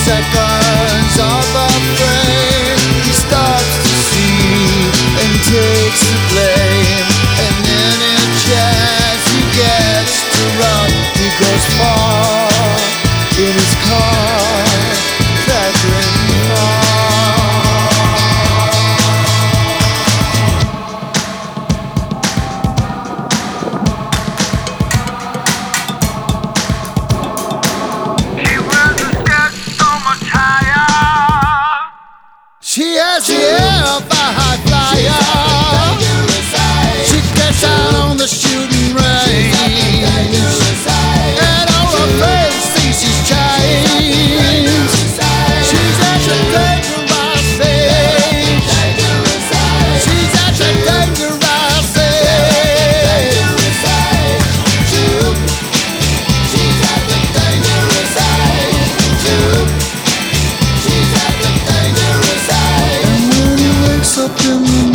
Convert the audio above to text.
seconds of a frame. He starts to see and takes the blame, and then in chance he gets to run. He goes far in his car, crackling far. She has the air of a high flyer. She gets out on the shooting range, and all her friends think she's changed. She's at the dangerous age. She's at the dangerous age. She's at the dangerous age. She's at the dangerous age. Up in the